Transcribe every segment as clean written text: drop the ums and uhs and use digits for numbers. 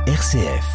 RCF.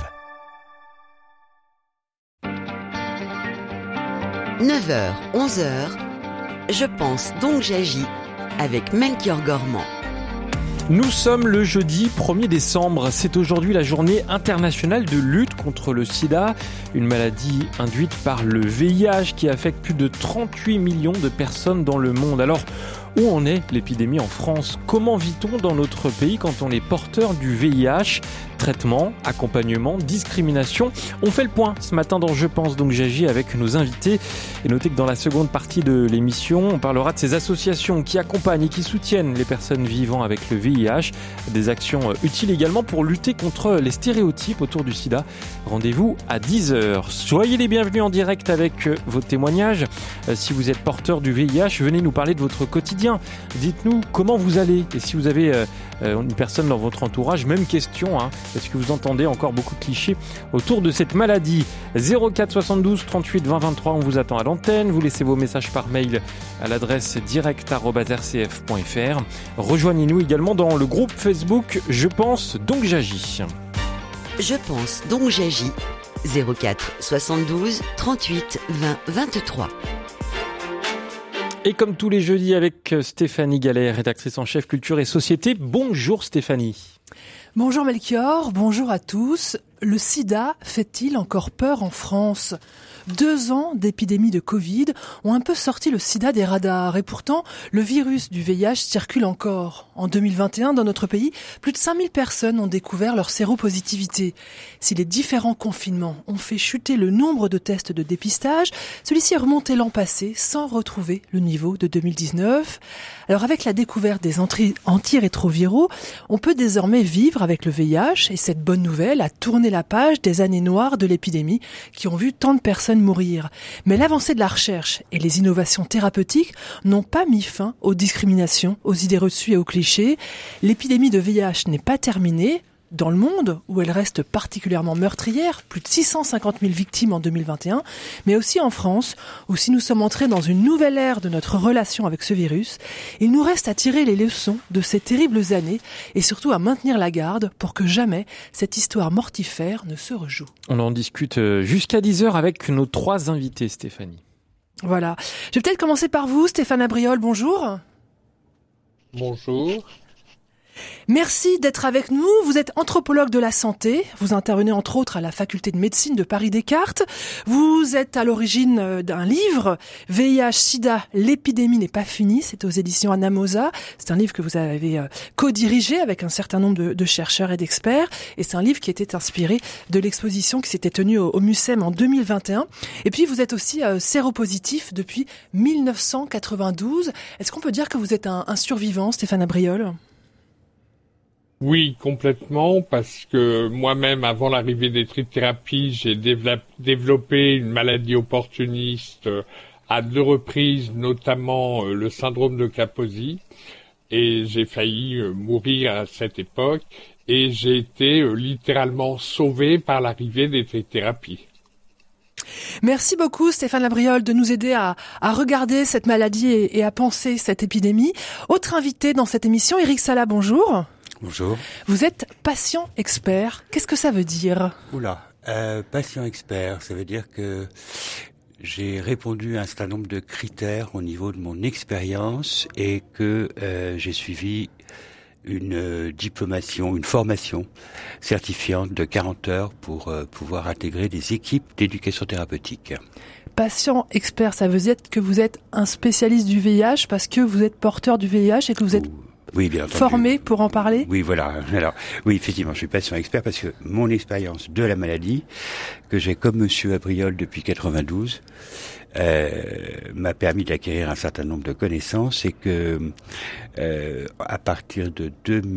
9h, 11h, je pense donc j'agis avec Melchior Gormand. Nous sommes le jeudi 1er décembre. C'est aujourd'hui la journée internationale de lutte contre le sida, une maladie induite par le VIH qui affecte plus de 38 millions de personnes dans le monde. Alors, où en est l'épidémie en France ? Comment vit-on dans notre pays quand on est porteur du VIH ? Traitement, accompagnement, discrimination. On fait le point ce matin dans Je pense donc j'agis avec nos invités. Et notez que dans la seconde partie de l'émission, on parlera de ces associations qui accompagnent et qui soutiennent les personnes vivant avec le VIH. Des actions utiles également pour lutter contre les stéréotypes autour du sida. Rendez-vous à 10h. Soyez les bienvenus en direct avec vos témoignages. Si vous êtes porteur du VIH, venez nous parler de votre quotidien. Dites-nous comment vous allez. Et si vous avez une personne dans votre entourage, même question, est-ce que vous entendez encore beaucoup de clichés autour de cette maladie ? 04 72 38 20 23, on vous attend à l'antenne. Vous laissez vos messages par mail à l'adresse direct@rcf.fr. Rejoignez-nous également dans le groupe Facebook Je pense donc j'agis. Je pense donc j'agis. 04 72 38 20 23. Et comme tous les jeudis avec Stéphanie Gallet, rédactrice en chef culture et société. Bonjour Stéphanie. Bonjour Melchior, bonjour à tous. Le sida fait-il encore peur en France ? 2 ans d'épidémie de Covid ont un peu sorti le sida des radars et pourtant le virus du VIH circule encore. En 2021, dans notre pays, plus de 5000 personnes ont découvert leur séropositivité. Si les différents confinements ont fait chuter le nombre de tests de dépistage, celui-ci est remonté l'an passé sans retrouver le niveau de 2019. Alors avec la découverte des antirétroviraux, on peut désormais vivre avec le VIH et cette bonne nouvelle a tourné la page des années noires de l'épidémie qui ont vu tant de personnes mourir. Mais l'avancée de la recherche et les innovations thérapeutiques n'ont pas mis fin aux discriminations, aux idées reçues et aux clichés. L'épidémie de VIH n'est pas terminée. Dans le monde, où elle reste particulièrement meurtrière, plus de 650 000 victimes en 2021, mais aussi en France, où si nous sommes entrés dans une nouvelle ère de notre relation avec ce virus, il nous reste à tirer les leçons de ces terribles années et surtout à maintenir la garde pour que jamais cette histoire mortifère ne se rejoue. On en discute jusqu'à 10h avec nos 3 invités, Stéphanie. Voilà. Je vais peut-être commencer par vous, Stéphane Abriol, bonjour. Bonjour. Merci d'être avec nous. Vous êtes anthropologue de la santé. Vous intervenez entre autres à la faculté de médecine de Paris-Descartes. Vous êtes à l'origine d'un livre, VIH-Sida, l'épidémie n'est pas finie. C'est aux éditions Anamosa. C'est un livre que vous avez co-dirigé avec un certain nombre de chercheurs et d'experts. Et c'est un livre qui était inspiré de l'exposition qui s'était tenue au MUCEM en 2021. Et puis vous êtes aussi séropositif depuis 1992. Est-ce qu'on peut dire que vous êtes un survivant, Stéphane Abriol ? Oui, complètement, parce que moi-même, avant l'arrivée des trithérapies, j'ai développé une maladie opportuniste à 2 reprises, notamment le syndrome de Kaposi, et j'ai failli mourir à cette époque, et j'ai été littéralement sauvé par l'arrivée des trithérapies. Merci beaucoup Stéphane Abriol de nous aider à regarder cette maladie et à penser cette épidémie. Autre invité dans cette émission, Eric Sala, bonjour. Bonjour. Vous êtes patient expert. Qu'est-ce que ça veut dire ? Patient expert, ça veut dire que j'ai répondu à un certain nombre de critères au niveau de mon expérience et que j'ai suivi une formation certifiante de 40 heures pour pouvoir intégrer des équipes d'éducation thérapeutique. Patient expert, ça veut dire que vous êtes un spécialiste du VIH parce que vous êtes porteur du VIH et que vous êtes Oui, bien entendu. Formé pour en parler ? Oui, voilà. Alors, oui, effectivement, je suis patient expert parce que mon expérience de la maladie, que j'ai comme Monsieur Abriol depuis 92, m'a permis d'acquérir un certain nombre de connaissances et que, à partir de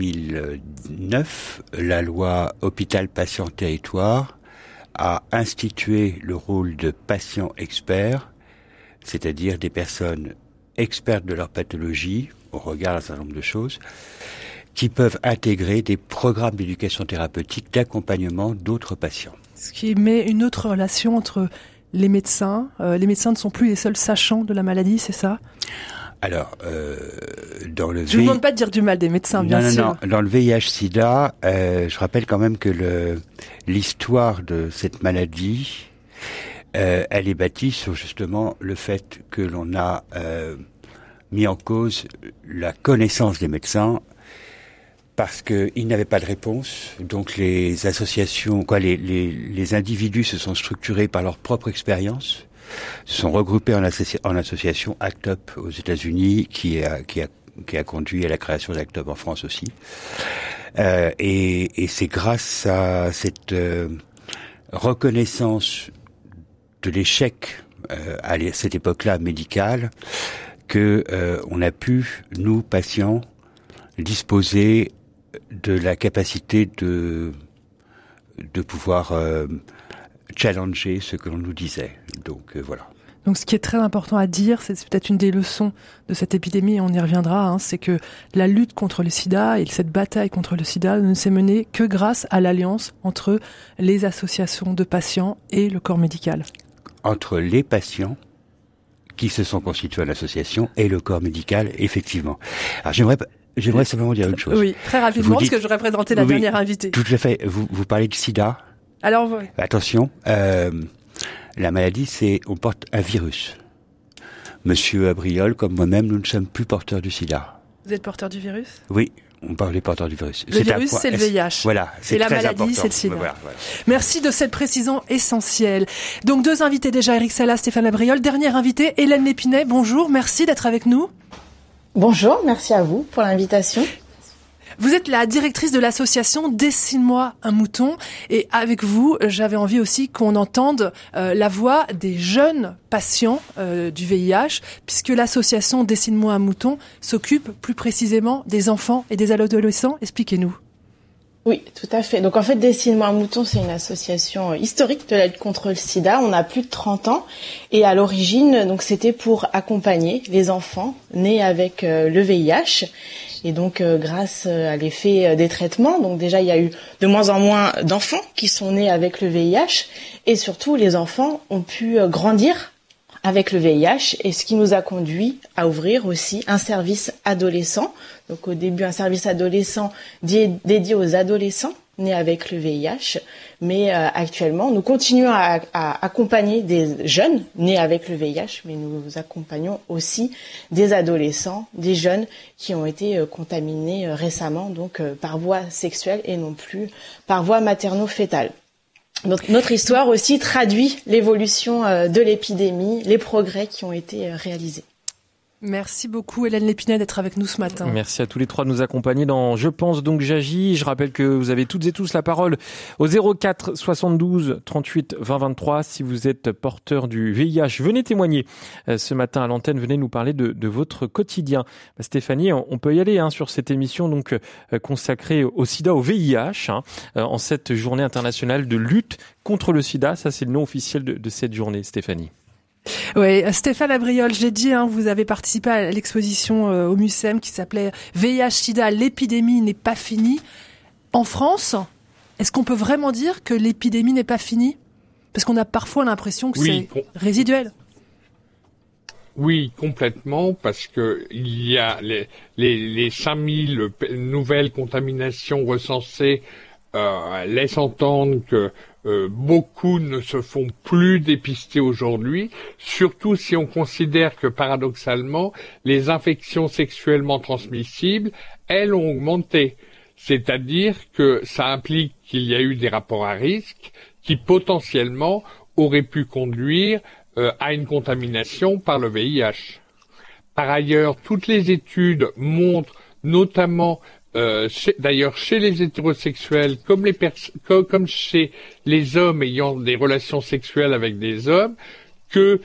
2009, la loi Hôpital Patient Territoire a institué le rôle de patient expert, c'est-à-dire des personnes expertes de leur pathologie, au regard d'un certain nombre de choses, qui peuvent intégrer des programmes d'éducation thérapeutique d'accompagnement d'autres patients. Ce qui met une autre relation entre les médecins. Les médecins ne sont plus les seuls sachants de la maladie, c'est ça ? Alors, dans le Je vous demande pas de dire du mal des médecins, bien sûr. Non. Dans le VIH/SIDA, je rappelle quand même que l'histoire de cette maladie, elle est bâtie sur justement le fait que l'on a mis en cause la connaissance des médecins parce qu'ils n'avaient pas de réponse. Donc les associations, les individus se sont structurés par leur propre expérience, se sont regroupés en association ACT UP aux États-Unis, qui a conduit à la création d'ACT UP en France aussi. Et c'est grâce à cette reconnaissance de l'échec à cette époque-là médicale que on a pu, nous patients, disposer de la capacité de pouvoir challenger ce que l'on nous disait. Donc voilà. Donc ce qui est très important à dire, c'est peut-être une des leçons de cette épidémie, et on y reviendra, c'est que la lutte contre le sida et cette bataille contre le sida ne s'est menée que grâce à l'alliance entre les associations de patients et le corps médical. Entre les patients qui se sont constitués en association et le corps médical, effectivement. Alors j'aimerais simplement dire une chose. Oui, très rapidement, parce que j'aurais présenté la dernière invitée. Tout à fait. Vous parlez de sida. Alors, attention, la maladie, on porte un virus. Monsieur Abriol, comme moi-même, nous ne sommes plus porteurs du sida. Vous êtes porteur du virus ? Oui. On parle des porteurs du virus. Le virus, c'est le VIH. Voilà, c'est très important. Et la maladie, c'est le sida. Voilà. Merci de cette précision essentielle. Donc, 2 invités déjà, Eric Sala, Stéphane Abriol. Dernière invitée, Hélène Lépinet. Bonjour, merci d'être avec nous. Bonjour, merci à vous pour l'invitation. Vous êtes la directrice de l'association Dessine-moi un mouton, et avec vous, j'avais envie aussi qu'on entende la voix des jeunes patients du VIH, puisque l'association Dessine-moi un mouton s'occupe plus précisément des enfants et des adolescents. Expliquez-nous. Oui, tout à fait. Donc en fait, Dessine-moi un mouton, c'est une association historique de la lutte contre le sida. On a plus de 30 ans, et à l'origine, donc c'était pour accompagner les enfants nés avec le VIH. Et donc, grâce à l'effet des traitements, donc déjà, il y a eu de moins en moins d'enfants qui sont nés avec le VIH. Et surtout, les enfants ont pu grandir avec le VIH, et ce qui nous a conduit à ouvrir aussi un service adolescent. Donc, au début, un service adolescent dédié aux adolescents nés avec le VIH. Mais actuellement, nous continuons à accompagner des jeunes nés avec le VIH, mais nous accompagnons aussi des adolescents, des jeunes qui ont été contaminés récemment, donc par voie sexuelle et non plus par voie materno-fétale. Donc, notre histoire aussi traduit l'évolution de l'épidémie, les progrès qui ont été réalisés. Merci beaucoup Hélène Lépinet d'être avec nous ce matin. Merci à tous les trois de nous accompagner dans Je pense donc j'agis. Je rappelle que vous avez toutes et tous la parole au 04 72 38 20 23 si vous êtes porteur du VIH. Venez témoigner ce matin à l'antenne, venez nous parler de votre quotidien. Stéphanie, on peut y aller sur cette émission donc consacrée au sida, au VIH, en cette journée internationale de lutte contre le sida. Ça c'est le nom officiel de cette journée, Stéphanie. Oui, Stéphane Abriol, j'ai dit, vous avez participé à l'exposition au MUCEM qui s'appelait VIH/SIDA, l'épidémie n'est pas finie. En France, est-ce qu'on peut vraiment dire que l'épidémie n'est pas finie ? Parce qu'on a parfois l'impression que c'est résiduel. Oui, complètement, parce que il y a les 5000 nouvelles contaminations recensées laissent entendre que beaucoup ne se font plus dépister aujourd'hui, surtout si on considère que paradoxalement, les infections sexuellement transmissibles, elles ont augmenté. C'est-à-dire que ça implique qu'il y a eu des rapports à risque qui potentiellement auraient pu conduire à une contamination par le VIH. Par ailleurs, toutes les études montrent notamment d'ailleurs chez les hétérosexuels comme chez les hommes ayant des relations sexuelles avec des hommes que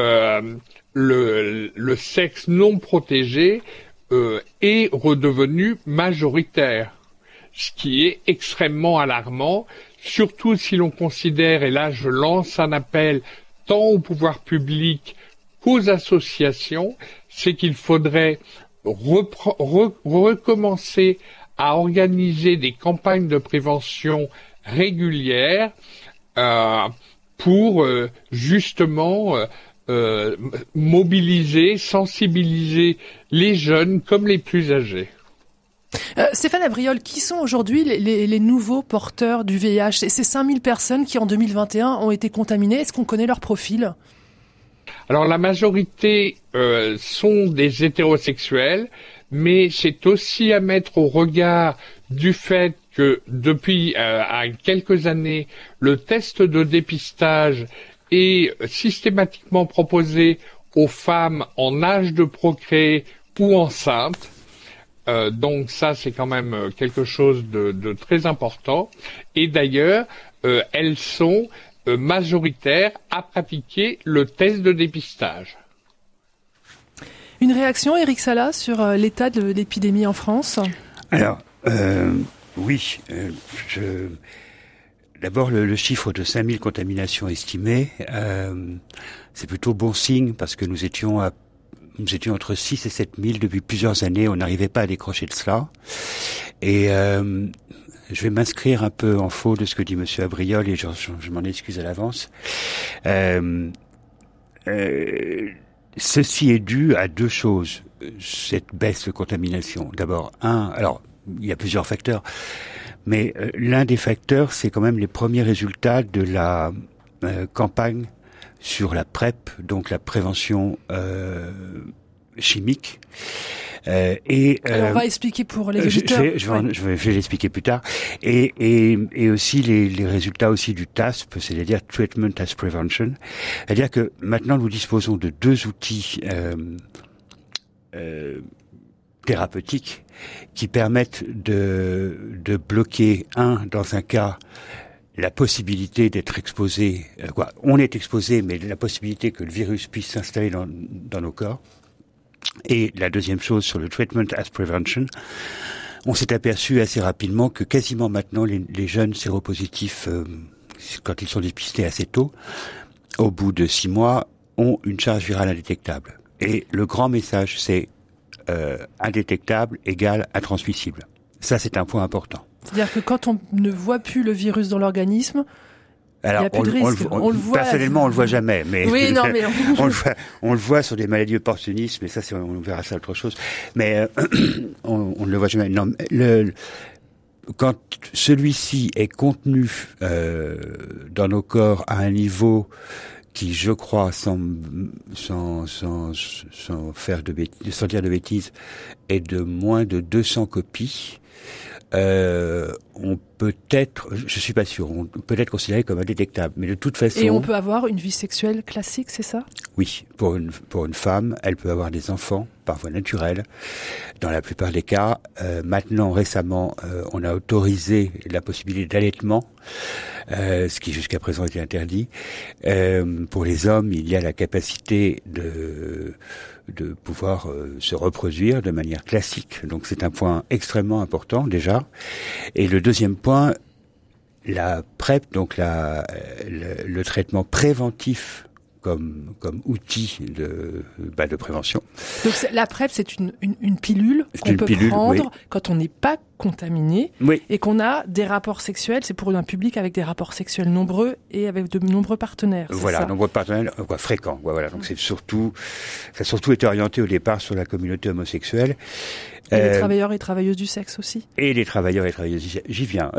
le sexe non protégé est redevenu majoritaire, ce qui est extrêmement alarmant, surtout si l'on considère, et là je lance un appel tant au pouvoir public qu'aux associations, c'est qu'il faudrait recommencer à organiser des campagnes de prévention régulières pour justement mobiliser, sensibiliser les jeunes comme les plus âgés. Stéphane Abriol, qui sont aujourd'hui les nouveaux porteurs du VIH? Ces 5000 personnes qui en 2021 ont été contaminées, est-ce qu'on connaît leur profil? Alors la majorité sont des hétérosexuels, mais c'est aussi à mettre au regard du fait que depuis à quelques années, le test de dépistage est systématiquement proposé aux femmes en âge de procréer ou enceintes. Donc ça, c'est quand même quelque chose de très important. Et d'ailleurs, elles sont majoritaires à pratiquer le test de dépistage. Une réaction, Éric Sala, sur l'état de l'épidémie en France? Alors, oui. D'abord, le chiffre de 5000 contaminations estimées, c'est plutôt bon signe parce que nous étions entre 6 et 7000 depuis plusieurs années. On n'arrivait pas à décrocher de cela. Et je vais m'inscrire un peu en faux de ce que dit Monsieur Abriol et je m'en excuse à l'avance. Ceci est dû à deux choses, cette baisse de contamination. D'abord, alors, il y a plusieurs facteurs, mais l'un des facteurs, c'est quand même les premiers résultats de la campagne sur la PrEP, donc la prévention chimique. Alors on va expliquer pour les auditeurs. Je vais l'expliquer plus tard. Et aussi les résultats aussi du TASP, c'est-à-dire Treatment as Prevention. C'est-à-dire que maintenant nous disposons de deux outils thérapeutiques qui permettent de bloquer, dans un cas, la possibilité d'être exposé, on est exposé, mais la possibilité que le virus puisse s'installer dans nos corps. Et la deuxième chose sur le treatment as prevention, on s'est aperçu assez rapidement que quasiment maintenant les jeunes séropositifs, quand ils sont dépistés assez tôt, au bout de 6 mois, ont une charge virale indétectable. Et le grand message, c'est indétectable égale intransmissible. Ça, c'est un point important. C'est-à-dire que quand on ne voit plus le virus dans l'organisme, alors, il n'y a plus de risque. On le voit. Personnellement, on le voit jamais, mais oui, non, mais on le voit sur des maladies opportunistes, mais ça, on verra ça autre chose. Mais on ne le voit jamais. Non, quand celui-ci est contenu dans nos corps à un niveau qui, je crois, sans faire sans dire de bêtises, est de moins de 200 copies. On peut être, je suis pas sûr, on peut être considéré comme indétectable, mais de toute façon. Et on peut avoir une vie sexuelle classique, c'est ça? Oui, pour une femme, elle peut avoir des enfants par voie naturelle, dans la plupart des cas. Maintenant, récemment, on a autorisé la possibilité d'allaitement, ce qui jusqu'à présent était interdit. Pour les hommes, il y a la capacité de pouvoir se reproduire de manière classique. Donc c'est un point extrêmement important déjà. Et le deuxième point, la PrEP, donc le traitement préventif comme outil de prévention. Donc la PrEP, c'est une pilule qu'on peut prendre quand on n'est pas contaminé et qu'on a des rapports sexuels. C'est pour un public avec des rapports sexuels nombreux et avec de nombreux partenaires. Voilà, nombreux partenaires fréquents. Voilà, donc ça a surtout été orienté au départ sur la communauté homosexuelle. Et les travailleurs et travailleuses du sexe aussi. Et les travailleurs et travailleuses du sexe. J'y viens.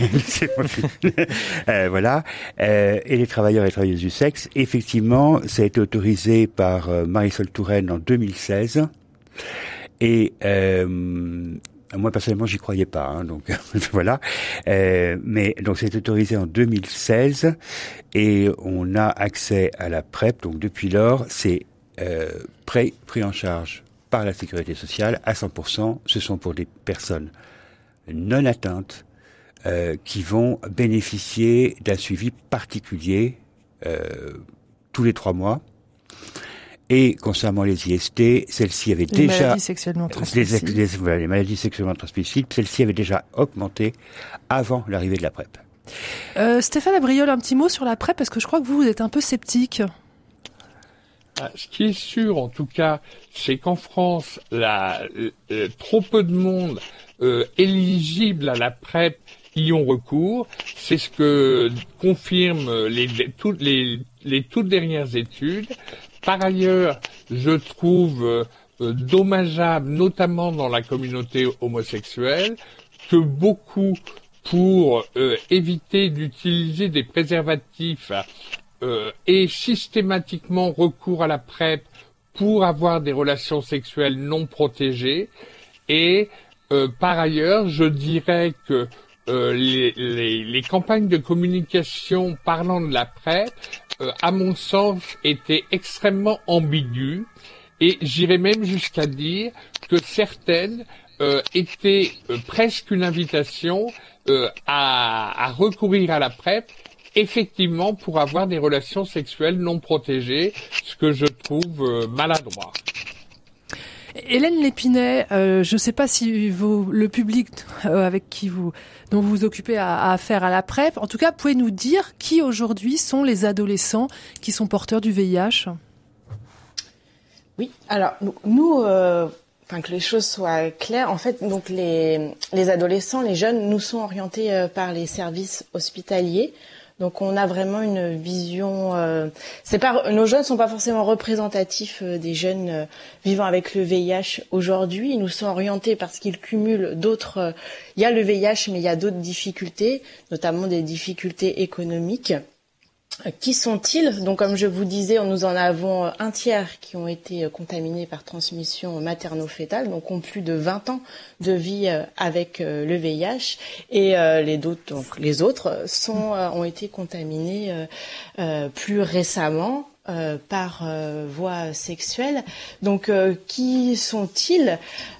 Voilà. Et les travailleurs et travailleuses du sexe. Effectivement, ça a été autorisé par Marisol Touraine en 2016. Et moi personnellement, j'y croyais pas. Donc voilà. Mais donc c'est autorisé en 2016 et on a accès à la PrEP. Donc depuis lors, c'est pris en charge par la sécurité sociale à 100%. Ce sont pour des personnes non atteintes qui vont bénéficier d'un suivi particulier tous les 3 mois. Et concernant les IST, celle-ci avait déjà... Les maladies sexuellement transmissibles. Les maladies sexuellement transmissibles, celle-ci avait déjà augmenté avant l'arrivée de la PrEP. Stéphane Abriol, un petit mot sur la PrEP, parce que je crois que vous êtes un peu sceptique. Ce qui est sûr, en tout cas, c'est qu'en France, trop peu de monde éligible à la PrEP y ont recours. C'est ce que confirment les toutes dernières études. Par ailleurs, je trouve dommageable, notamment dans la communauté homosexuelle, que beaucoup, pour éviter d'utiliser des préservatifs, aient systématiquement recours à la PrEP pour avoir des relations sexuelles non protégées. Et par ailleurs, je dirais que les campagnes de communication parlant de la PrEP, à mon sens, étaient extrêmement ambiguës. Et j'irais même jusqu'à dire que certaines étaient presque une invitation à recourir à la PrEP, effectivement pour avoir des relations sexuelles non protégées, ce que je trouve maladroit. Hélène Lépinet, je ne sais pas si le public dont vous vous occupez a affaire à la PrEP, en tout cas, pouvez nous dire qui aujourd'hui sont les adolescents qui sont porteurs du VIH ? Oui, alors nous, que les choses soient claires, en fait, donc les adolescents, les jeunes, nous sont orientés par les services hospitaliers. Donc on a vraiment une vision. Nos jeunes sont pas forcément représentatifs des jeunes vivant avec le VIH aujourd'hui. Ils nous sont orientés parce qu'ils cumulent d'autres. Il y a le VIH, mais il y a d'autres difficultés, notamment des difficultés économiques. Qui sont-ils ? Donc, comme je vous disais, nous en avons un tiers qui ont été contaminés par transmission materno-fétale, donc ont plus de 20 ans de vie avec le VIH, et les autres ont été contaminés plus récemment par voie sexuelle. Donc, qui sont-ils ?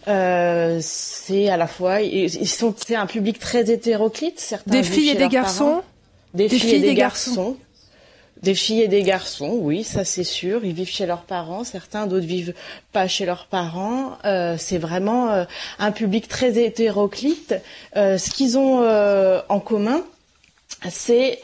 C'est à la fois, c'est un public très hétéroclite. Certains des filles et des garçons. Des filles et des garçons. Des filles et des garçons, oui, ça c'est sûr. Ils vivent chez leurs parents, certains, d'autres vivent pas chez leurs parents. C'est vraiment un public très hétéroclite. Ce qu'ils ont en commun, c'est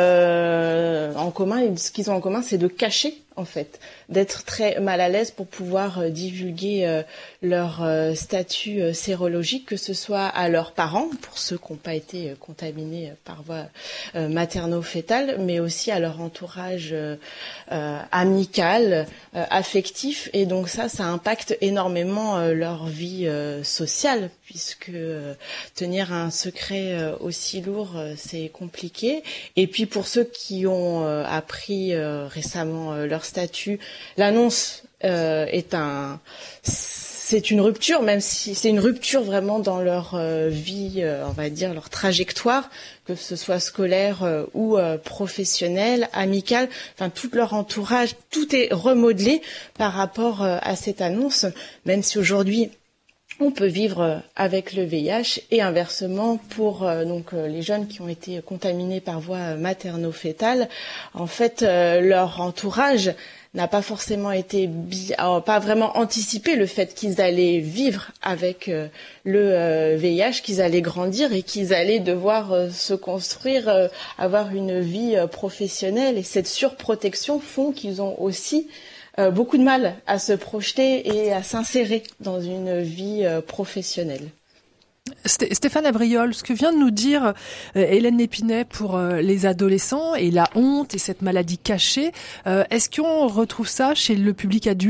de cacher, en fait, d'être très mal à l'aise pour pouvoir divulguer leur statut sérologique, que ce soit à leurs parents, pour ceux qui n'ont pas été contaminés par voie materno-fétale, mais aussi à leur entourage amical, affectif. Et donc ça impacte énormément leur vie sociale, puisque tenir un secret aussi lourd, c'est compliqué. Et puis pour ceux qui ont appris récemment leur statut, l'annonce c'est une rupture, même si c'est une rupture vraiment dans leur vie, on va dire leur trajectoire, que ce soit scolaire ou professionnelle, amicale, enfin tout leur entourage, tout est remodelé par rapport à cette annonce, même si aujourd'hui on peut vivre avec le VIH, et inversement pour les jeunes qui ont été contaminés par voie materno-fétale, en fait leur entourage n'a pas forcément pas vraiment anticipé le fait qu'ils allaient vivre avec le VIH, qu'ils allaient grandir et qu'ils allaient devoir se construire, avoir une vie professionnelle, et cette surprotection font qu'ils ont aussi beaucoup de mal à se projeter et à s'insérer dans une vie professionnelle. Stéphane Abriol, ce que vient de nous dire Hélène Lépinet pour les adolescents et la honte et cette maladie cachée, est-ce qu'on retrouve ça chez le public adulte ?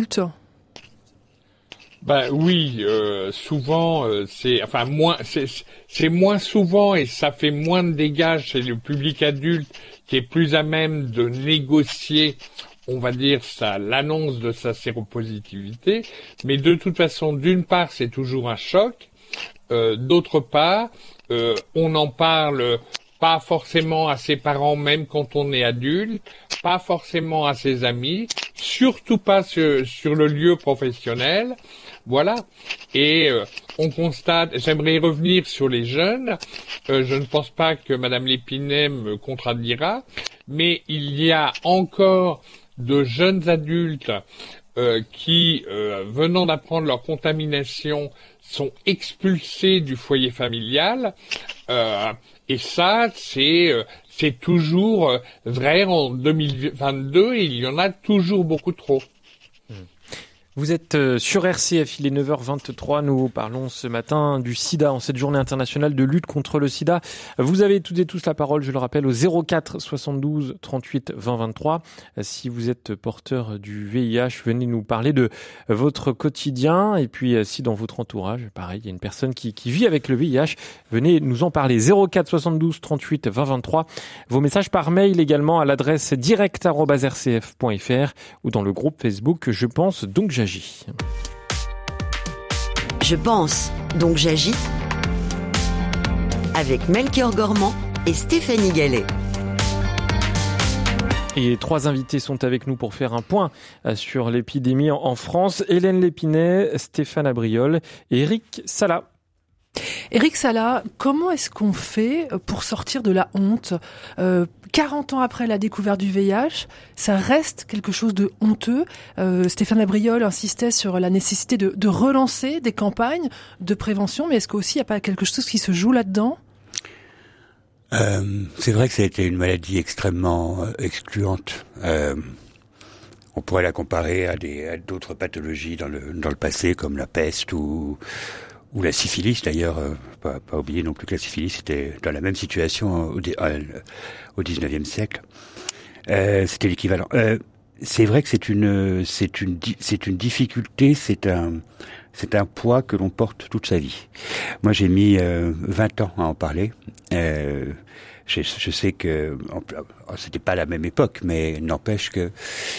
Oui, souvent c'est moins souvent, et ça fait moins de dégâts chez le public adulte, qui est plus à même de négocier, on va dire, l'annonce de sa séropositivité. Mais de toute façon, d'une part, c'est toujours un choc. D'autre part, on en parle pas forcément à ses parents, même quand on est adulte, pas forcément à ses amis, surtout pas sur le lieu professionnel. Voilà. Et on constate, j'aimerais revenir sur les jeunes, je ne pense pas que Madame Lépinet me contredira, mais il y a encore de jeunes adultes qui, venant d'apprendre leur contamination, sont expulsés du foyer familial, et ça, c'est toujours vrai en 2022, et il y en a toujours beaucoup trop. Vous êtes sur RCF, il est 9h23, nous parlons ce matin du sida en cette journée internationale de lutte contre le sida. Vous avez toutes et tous la parole, je le rappelle, au 04 72 38 20 23. Si vous êtes porteur du VIH, venez nous parler de votre quotidien. Et puis si dans votre entourage, pareil, il y a une personne qui vit avec le VIH, venez nous en parler. 04 72 38 20 23. Vos messages par mail également à l'adresse direct@rcf.fr ou dans le groupe Facebook Je pense donc j'agis. Je pense, donc j'agis. Avec Melchior Gormand et Stéphanie Gallet. Et 3 invités sont avec nous pour faire un point sur l'épidémie en France. Hélène Lépinet, Stéphane Abriol et Eric Sala. Éric Sala, comment est-ce qu'on fait pour sortir de la honte ? 40 ans après la découverte du VIH, ça reste quelque chose de honteux. Stéphane Abriol insistait sur la nécessité de relancer des campagnes de prévention, mais est-ce qu'aussi il n'y a pas quelque chose qui se joue là-dedans ? C'est vrai que ça a été une maladie extrêmement excluante. On pourrait la comparer à d'autres pathologies dans le passé, comme la peste ou la syphilis d'ailleurs, pas oublier non plus que la syphilis était dans la même situation au 19e siècle. C'était l'équivalent. C'est vrai que c'est une difficulté, c'est un poids que l'on porte toute sa vie. Moi, j'ai mis 20 ans à en parler. Je sais que c'était pas la même époque, mais n'empêche que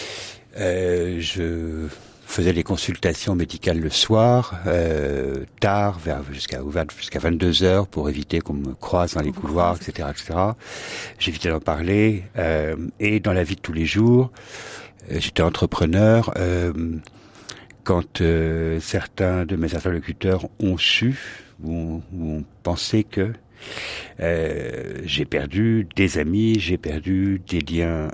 je faisais des consultations médicales le soir, tard, jusqu'à 22h pour éviter qu'on me croise dans les couloirs, etc., etc. J'évitais d'en parler. Et dans la vie de tous les jours, j'étais entrepreneur. Quand certains de mes interlocuteurs ont su ou ont pensé que j'ai perdu des amis, j'ai perdu des liens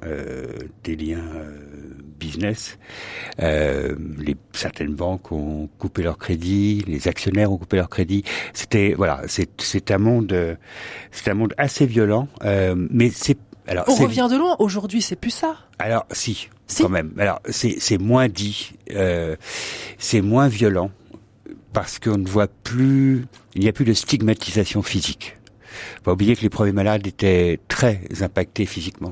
business. Certaines banques ont coupé leur crédit, les actionnaires ont coupé leur crédit. C'est un monde assez violent, mais on revient de loin. Aujourd'hui, c'est plus ça. Alors si, quand même. Alors c'est moins dit, c'est moins violent parce qu'on ne voit plus, il n'y a plus de stigmatisation physique. Faut pas oublier que les premiers malades étaient très impactés physiquement.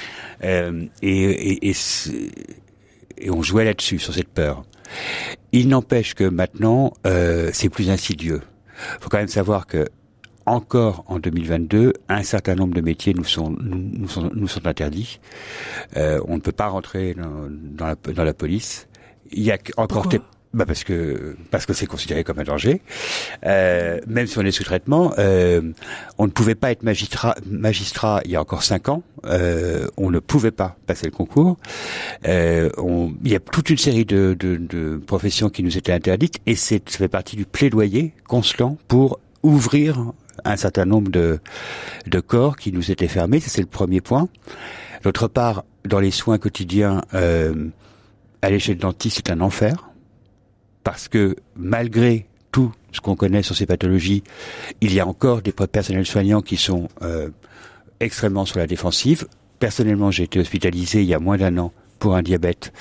Et on jouait là-dessus, sur cette peur. Il n'empêche que maintenant, c'est plus insidieux. Faut quand même savoir que encore en 2022, un certain nombre de métiers nous sont interdits. On ne peut pas rentrer dans la police. Il y a encore parce que c'est considéré comme un danger. Même si on est sous traitement, on ne pouvait pas être magistrat il y a encore 5 ans. On ne pouvait pas passer le concours. Il y a toute une série de professions qui nous étaient interdites et ça fait partie du plaidoyer constant pour ouvrir un certain nombre de corps qui nous étaient fermés. Ça, c'est le premier point. D'autre part, dans les soins quotidiens, aller chez le dentiste, c'est un enfer. Parce que malgré tout ce qu'on connaît sur ces pathologies, il y a encore des personnels soignants qui sont extrêmement sur la défensive. Personnellement, j'ai été hospitalisé il y a moins d'1 an pour un diabète.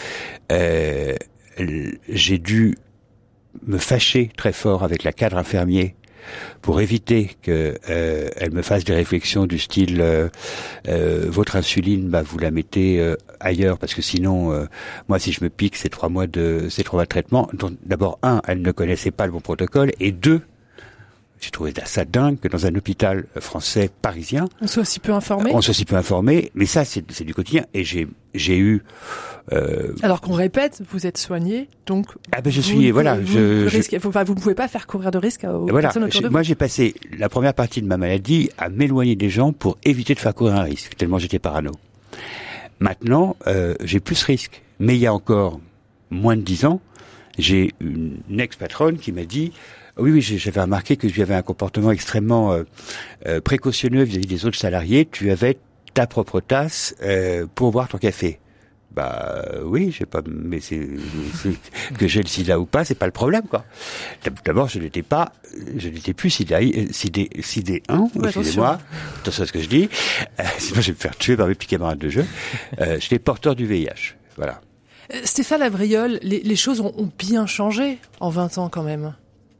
J'ai dû me fâcher très fort avec la cadre infirmier pour éviter que elle me fasse des réflexions du style votre insuline, vous la mettez ailleurs parce que sinon moi si je me pique c'est 3 mois de traitement. Donc, d'abord elle ne connaissait pas le bon protocole et 2, j'ai trouvé ça dingue que dans un hôpital français parisien on soit si peu informé. Mais ça c'est du quotidien et j'ai eu alors qu'on répète, vous êtes soigné, donc vous ne pouvez pas faire courir de risque aux personnes autour de vous. Moi, j'ai passé la première partie de ma maladie à m'éloigner des gens pour éviter de faire courir un risque, tellement j'étais parano. Maintenant, j'ai plus ce risque. Mais il y a encore moins de 10 ans, j'ai une ex-patronne qui m'a dit oui, j'avais remarqué que tu avais un comportement extrêmement précautionneux vis-à-vis des autres salariés. Tu avais ta propre tasse pour boire ton café. Oui, je sais pas, mais c'est que j'ai le sida ou pas, c'est pas le problème, quoi. D'abord, je n'étais plus sidé1, excusez-moi, attention à ce que je dis, sinon je vais me faire tuer par mes petits camarades de jeu. J'étais porteur du VIH, voilà. Stéphane Abriol, les choses ont bien changé en 20 ans quand même.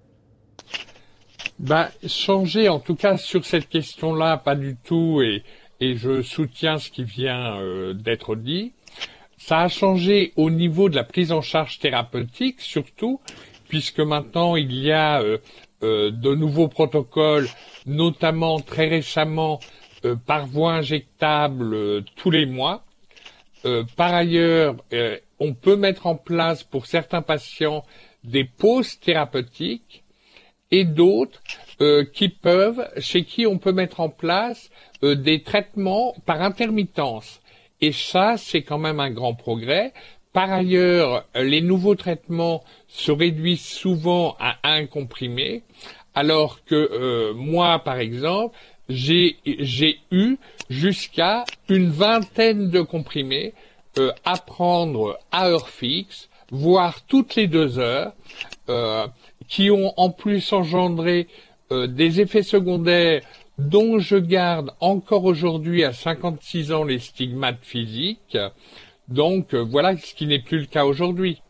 Changer, en tout cas sur cette question-là, pas du tout, et je soutiens ce qui vient d'être dit. Ça a changé au niveau de la prise en charge thérapeutique, surtout, puisque maintenant il y a de nouveaux protocoles, notamment très récemment par voie injectable tous les mois. Par ailleurs, on peut mettre en place pour certains patients des pauses thérapeutiques et d'autres chez qui on peut mettre en place des traitements par intermittence. Et ça, c'est quand même un grand progrès. Par ailleurs, les nouveaux traitements se réduisent souvent à un comprimé, alors que moi, par exemple, j'ai eu jusqu'à une vingtaine de comprimés à prendre à heure fixe, voire toutes les 2 heures, qui ont en plus engendré des effets secondaires dont je garde encore aujourd'hui à 56 ans les stigmates physiques. Donc voilà ce qui n'est plus le cas aujourd'hui.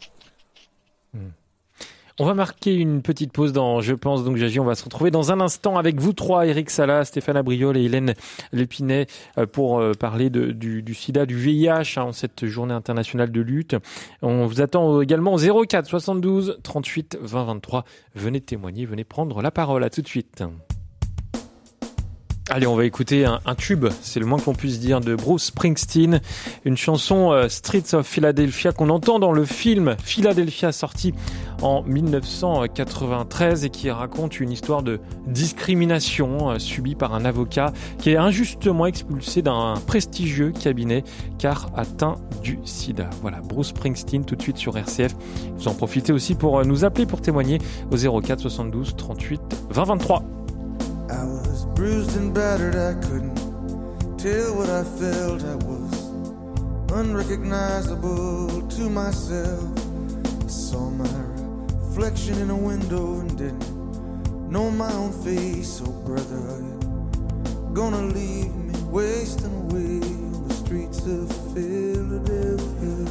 On va marquer une petite pause dans Je pense donc j'agis. On va se retrouver dans un instant avec vous trois, Eric Salas, Stéphane Abriol et Hélène Lépinet, pour parler du sida, du VIH, en cette journée internationale de lutte. On vous attend également au 04 72 38 20 23. Venez témoigner, venez prendre la parole. À tout de suite. Allez, on va écouter un tube, c'est le moins qu'on puisse dire, de Bruce Springsteen, une chanson Streets of Philadelphia qu'on entend dans le film Philadelphia, sorti en 1993 et qui raconte une histoire de discrimination subie par un avocat qui est injustement expulsé d'un prestigieux cabinet car atteint du sida. Voilà, Bruce Springsteen tout de suite sur RCF. Vous en profitez aussi pour nous appeler pour témoigner au 04 72 38 20 23. I was bruised and battered, I couldn't tell what I felt. I was unrecognizable to myself. I saw my reflection in a window and didn't know my own face. Oh brother, are you gonna leave me wasting away on the streets of Philadelphia?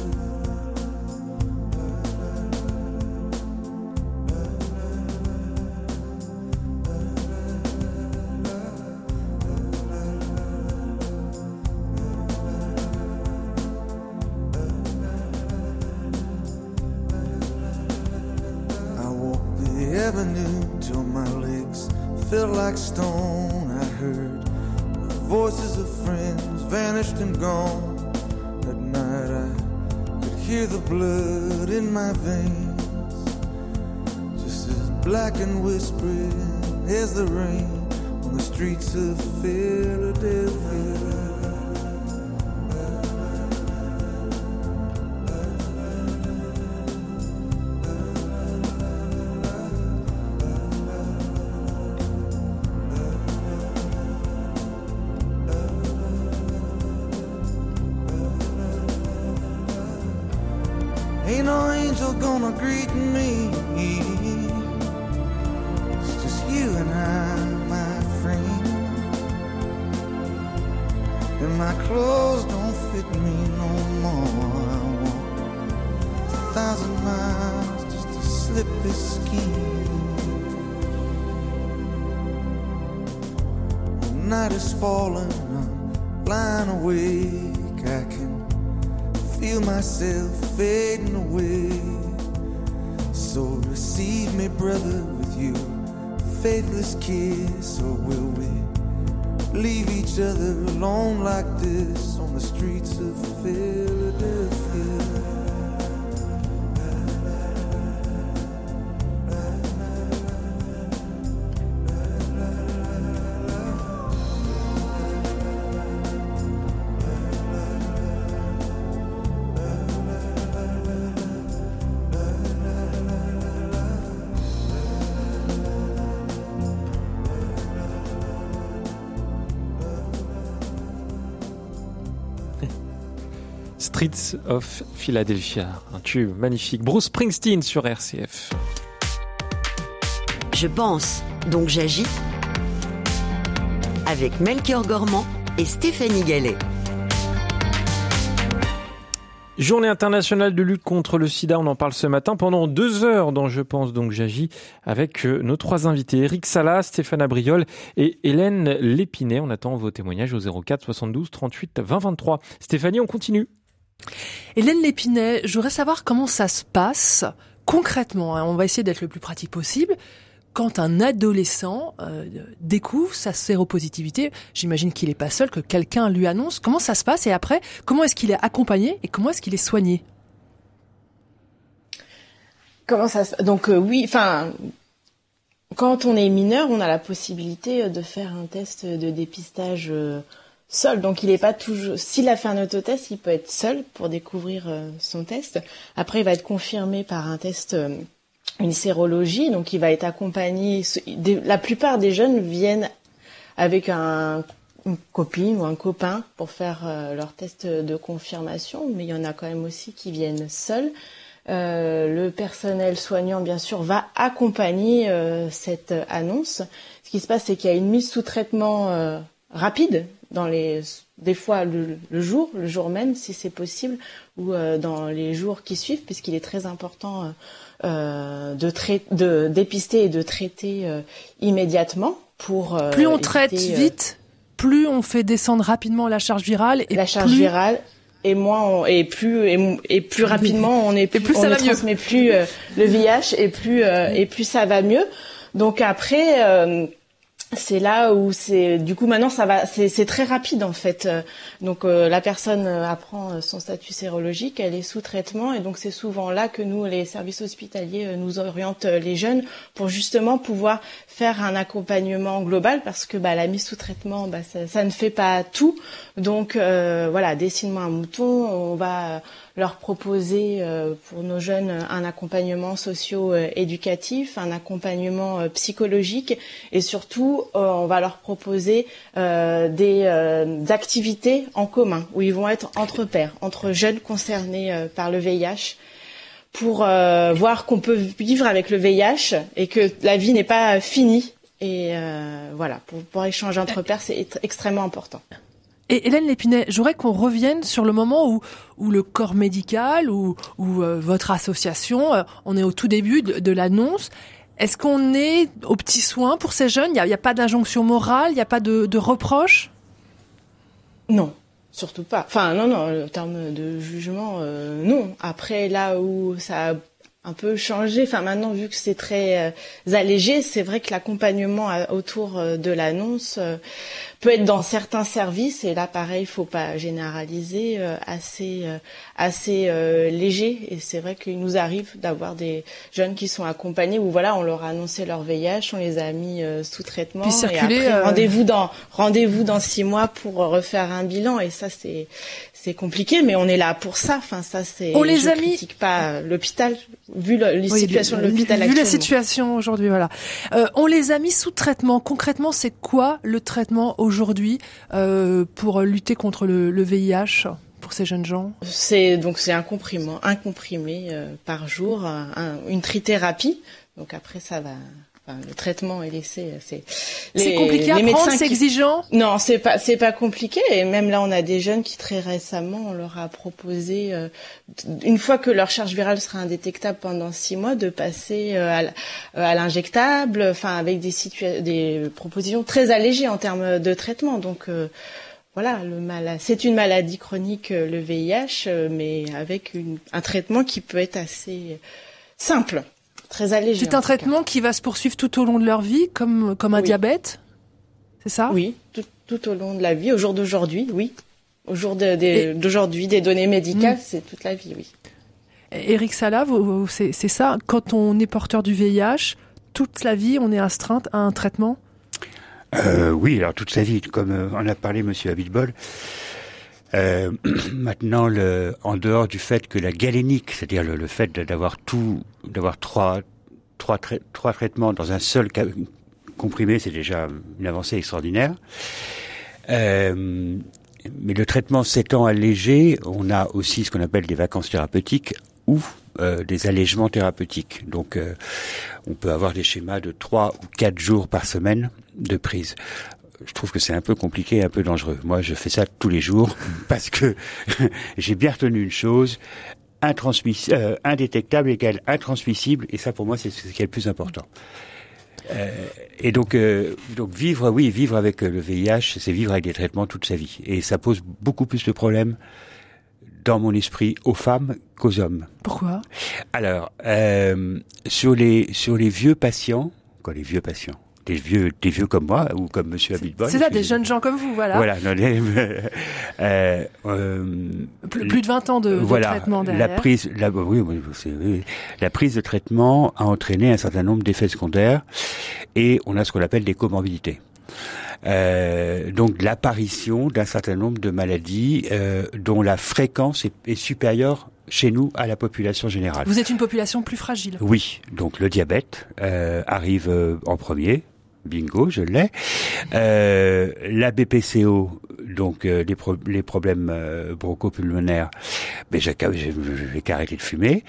Till my legs felt like stone. I heard the voices of friends vanished and gone. At night I could hear the blood in my veins, just as black and whispering as the rain on the streets of Philadelphia. Ain't no angel gonna greet me. It's just you and I, my friend. And my clothes don't fit me no more. I walk 1,000 miles just to slip this skin. The night is falling, I'm lying awake. I can feel myself fading away. So receive me, brother, with your faithless kiss. Or will we leave each other alone like this on the streets of Philadelphia? Streets of Philadelphia, un tube magnifique. Bruce Springsteen sur RCF. Je pense, donc j'agis. Avec Melchior Gormand et Stéphanie Gallet. Journée internationale de lutte contre le sida, on en parle ce matin pendant 2 heures dans Je pense donc j'agis avec nos 3 invités, Eric Sala, Stéphane Abriol et Hélène Lépinet. On attend vos témoignages au 04 72 38 20 23. Stéphanie, on continue. Hélène Lépinet, je voudrais savoir comment ça se passe concrètement. On va essayer d'être le plus pratique possible. Quand un adolescent découvre sa séropositivité, j'imagine qu'il n'est pas seul, que quelqu'un lui annonce. Comment ça se passe et après, comment est-ce qu'il est accompagné et comment est-ce qu'il est soigné? Comment ça se... Donc oui, enfin, quand on est mineur, on a la possibilité de faire un test de dépistage seul. Donc il est pas toujours. S'il a fait un autotest, il peut être seul pour découvrir son test. Après, il va être confirmé par un test. Une sérologie, donc il va être accompagné. La plupart des jeunes viennent avec une copine ou un copain pour faire leur test de confirmation, mais il y en a quand même aussi qui viennent seuls. Le personnel soignant, bien sûr, va accompagner cette annonce. Ce qui se passe, c'est qu'il y a une mise sous traitement rapide des fois le jour même, si c'est possible, ou dans les jours qui suivent, puisqu'il est très important de dépister et de traiter immédiatement pour plus on traite vite, plus on fait descendre rapidement la charge virale virale et moins et plus rapidement on ne transmet plus le VIH et plus ça va mieux. Donc après c'est là où du coup maintenant c'est très rapide en fait. Donc la personne apprend son statut sérologique, elle est sous traitement et donc c'est souvent là que nous les services hospitaliers nous orientent les jeunes pour justement pouvoir faire un accompagnement global parce que la mise sous traitement ça ne fait pas tout. Donc voilà, dessine-moi un mouton, on va leur proposer pour nos jeunes un accompagnement socio-éducatif, un accompagnement psychologique et surtout on va leur proposer des activités en commun où ils vont être entre pairs, entre jeunes concernés par le VIH pour voir qu'on peut vivre avec le VIH et que la vie n'est pas finie et voilà, pour échanger entre pairs, c'est extrêmement important. Et Hélène Lépinet, j'aurais qu'on revienne sur le moment où le corps médical ou votre association, on est au tout début de l'annonce. Est-ce qu'on est aux petits soins pour ces jeunes? Il y a pas d'injonction morale, il y a pas de reproche? Non, surtout pas. Enfin non, en termes de jugement, non. Après là où ça a un peu changé, enfin maintenant vu que c'est très allégé, c'est vrai que l'accompagnement autour de l'annonce peut être dans certains services et là pareil, faut pas généraliser, assez léger et c'est vrai qu'il nous arrive d'avoir des jeunes qui sont accompagnés où voilà, on leur a annoncé leur VIH, on les a mis sous traitement et après rendez-vous dans 6 mois pour refaire un bilan et ça c'est compliqué mais on est là pour ça, enfin ça c'est critique pas l'hôpital vu les situations de l'hôpital actuellement. Vu la situation aujourd'hui, voilà. On les a mis sous traitement. Concrètement, c'est quoi le traitement aujourd'hui pour lutter contre le VIH pour ces jeunes gens? C'est un comprimé par jour, une trithérapie. Donc après ça va. Le traitement est laissé. C'est compliqué à prendre, c'est exigeant. Non, c'est pas compliqué. Et même là, on a des jeunes qui très récemment, on leur a proposé, une fois que leur charge virale sera indétectable pendant 6 mois, de passer à l'injectable. Enfin, avec des propositions très allégées en termes de traitement. Donc voilà, c'est une maladie chronique, le VIH, mais avec un traitement qui peut être assez simple. Très allégé. C'est un traitement qui va se poursuivre tout au long de leur vie, comme un diabète, c'est ça? Oui, tout au long de la vie, au jour d'aujourd'hui, oui. Au jour d'aujourd'hui, des données médicales, c'est toute la vie, oui. Eric Sala, c'est ça, quand on est porteur du VIH, toute la vie, on est astreint à un traitement? Oui, alors toute sa vie, comme en a parlé Monsieur Abitbol. Maintenant, en dehors du fait que la galénique, c'est-à-dire le fait d'avoir trois traitements dans un seul comprimé, c'est déjà une avancée extraordinaire. Mais le traitement s'étant allégé, on a aussi ce qu'on appelle des vacances thérapeutiques ou des allègements thérapeutiques. Donc, on peut avoir des schémas de 3 ou 4 jours par semaine de prise. je trouve que c'est un peu compliqué et un peu dangereux. Moi, je fais ça tous les jours parce que j'ai bien retenu une chose, indétectable égale intransmissible, et ça pour moi c'est ce qui est le plus important. Et donc vivre avec le VIH, c'est vivre avec des traitements toute sa vie, et ça pose beaucoup plus de problèmes dans mon esprit aux femmes qu'aux hommes. Pourquoi ? Alors sur les vieux patients, des vieux comme moi ou comme Monsieur Abitbol. C'est ça, des jeunes gens comme vous, voilà. Voilà, plus de 20 ans de traitement derrière. La prise de traitement a entraîné un certain nombre d'effets secondaires, et on a ce qu'on appelle des comorbidités. Donc l'apparition d'un certain nombre de maladies dont la fréquence est supérieure chez nous à la population générale. Vous êtes une population plus fragile. Oui, donc le diabète arrive en premier. Bingo, je l'ai. La BPCO, donc les problèmes bronchopulmonaires, mais j'ai qu'à arrêter de fumer.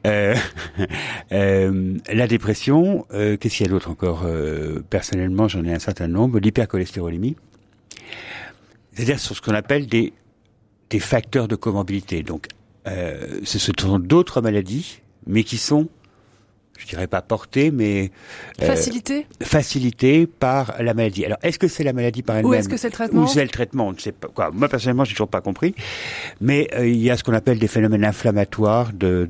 La dépression, qu'est-ce qu'il y a d'autre encore? Personnellement, j'en ai un certain nombre. L'hypercholestérolémie, c'est-à-dire sur ce qu'on appelle des facteurs de comorbidité. Donc, ce sont d'autres maladies, mais qui sont, je dirais pas portées, mais facilitées par la maladie. Alors, est-ce que c'est la maladie par elle-même, ou est-ce que c'est le traitement, ou c'est le traitement? On ne sait pas. Quoi. Moi, personnellement, j'ai toujours pas compris. Mais il y a ce qu'on appelle des phénomènes inflammatoires de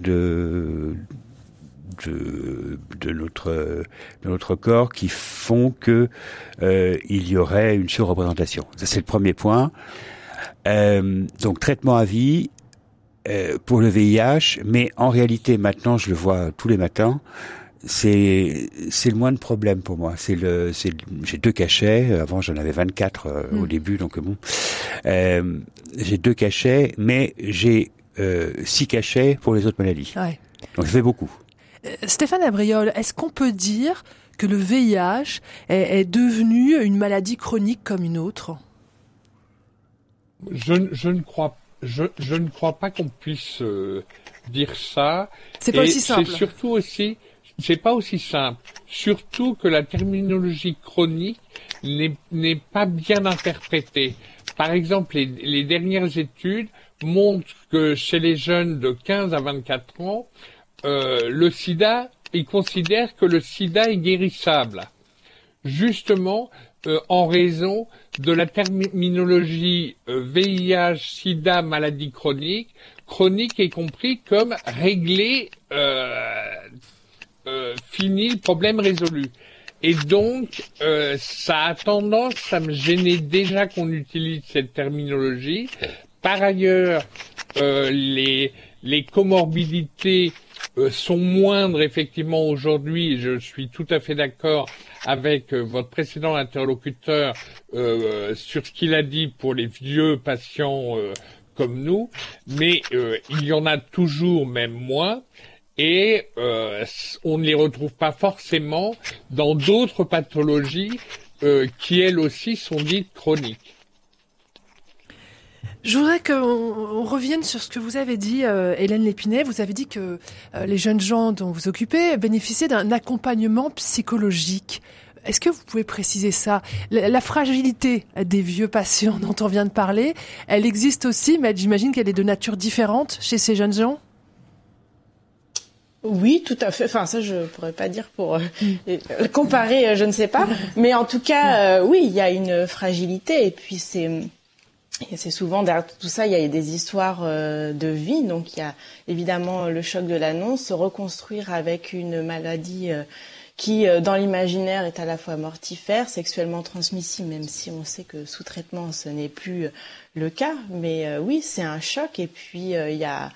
notre corps qui font que il y aurait une surreprésentation. Ça, c'est le premier point. Donc, traitement à vie. Pour le VIH, mais en réalité maintenant je le vois tous les matins, c'est le moins de problème pour moi. J'ai 2 cachets, avant j'en avais 24 au début, donc bon, j'ai 2 cachets, mais j'ai 6 cachets pour les autres maladies. Ouais. Donc ça fait beaucoup. Stéphane Abriol, est-ce qu'on peut dire que le VIH est devenu une maladie chronique comme une autre? Je ne crois pas qu'on puisse dire ça. C'est pas aussi simple. C'est pas aussi simple. Surtout que la terminologie chronique n'est pas bien interprétée. Par exemple, les dernières études montrent que chez les jeunes de 15 à 24 ans, le sida, ils considèrent que le sida est guérissable. Justement, en raison de la terminologie VIH, sida, maladie chronique est compris comme réglé, fini, le problème résolu. Et donc, ça a tendance à me gêner déjà qu'on utilise cette terminologie. Par ailleurs, les comorbidités sont moindres effectivement aujourd'hui. Je suis tout à fait d'accord avec votre précédent interlocuteur sur ce qu'il a dit pour les vieux patients comme nous, mais il y en a toujours, même moins, et on ne les retrouve pas forcément dans d'autres pathologies qui elles aussi sont dites chroniques. Je voudrais qu'on revienne sur ce que vous avez dit, Hélène Lépinet. Vous avez dit que les jeunes gens dont vous occupez bénéficiaient d'un accompagnement psychologique. Est-ce que vous pouvez préciser ça? La fragilité des vieux patients dont on vient de parler, elle existe aussi, mais j'imagine qu'elle est de nature différente chez ces jeunes gens? Oui, tout à fait. Enfin, ça, je pourrais pas dire pour comparer, je ne sais pas. Mais en tout cas, oui, il y a une fragilité. Et puis, c'est souvent derrière tout ça, il y a des histoires de vie. Donc, il y a évidemment le choc de l'annonce, se reconstruire avec une maladie qui, dans l'imaginaire, est à la fois mortifère, sexuellement transmissible, même si on sait que sous traitement, ce n'est plus le cas. Mais oui, c'est un choc. Et puis, il y a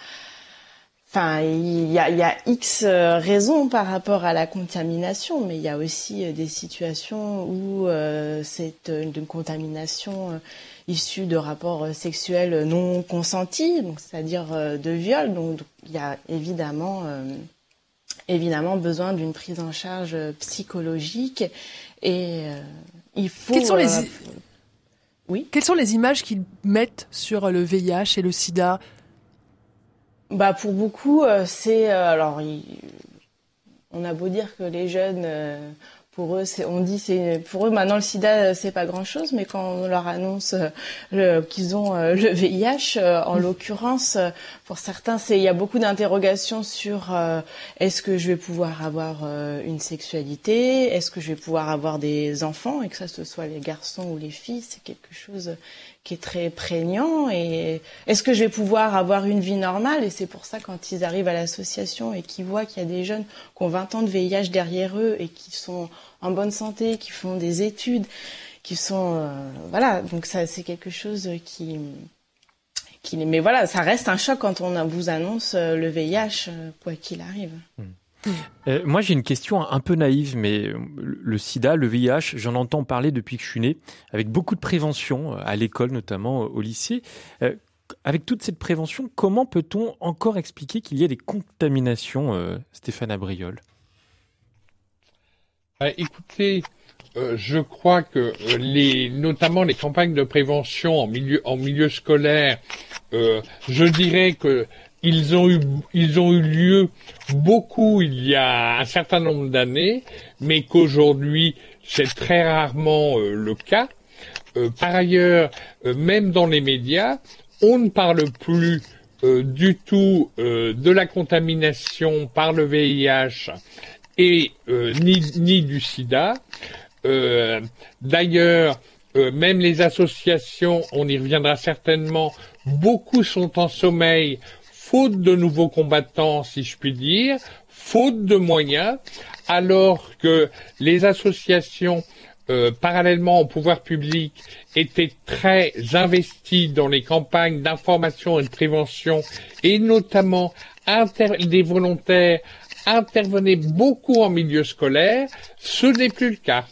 X raisons par rapport à la contamination, mais il y a aussi des situations où c'est une contamination issue de rapports sexuels non consentis, donc c'est-à-dire de viol. Donc il y a évidemment besoin d'une prise en charge psychologique et il faut. Oui. Quelles sont les images qu'ils mettent sur le VIH et le SIDA? Bah pour beaucoup, c'est alors on a beau dire que les jeunes Pour eux, pour eux maintenant le sida c'est pas grand-chose, mais quand on leur annonce qu'ils ont le VIH, en l'occurrence, pour certains, il y a beaucoup d'interrogations sur est-ce que je vais pouvoir avoir une sexualité, est-ce que je vais pouvoir avoir des enfants, et que ça ce soit les garçons ou les filles, c'est quelque chose qui est très prégnant. Et est-ce que je vais pouvoir avoir une vie normale? Et c'est pour ça, quand ils arrivent à l'association et qu'ils voient qu'il y a des jeunes qui ont 20 ans de VIH derrière eux et qui sont en bonne santé, qui font des études, qui sont voilà, donc ça c'est quelque chose qui mais voilà, ça reste un choc quand on vous annonce le VIH, quoi qu'il arrive. Moi, j'ai une question un peu naïve, mais le sida, le VIH, j'en entends parler depuis que je suis né, avec beaucoup de prévention, à l'école notamment, au lycée. Avec toute cette prévention, comment peut-on encore expliquer qu'il y a des contaminations, Stéphane Abriol? Écoutez, je crois que notamment les campagnes de prévention en milieu scolaire, je dirais que ils ont eu lieu beaucoup il y a un certain nombre d'années, mais qu'aujourd'hui c'est très rarement le cas. Par ailleurs, même dans les médias, on ne parle plus du tout de la contamination par le VIH et ni du sida. D'ailleurs, même les associations, on y reviendra certainement, beaucoup sont en sommeil, faute de nouveaux combattants, si je puis dire, faute de moyens, alors que les associations, parallèlement au pouvoir public, étaient très investies dans les campagnes d'information et de prévention, et notamment des volontaires intervenaient beaucoup en milieu scolaire. Ce n'est plus le cas.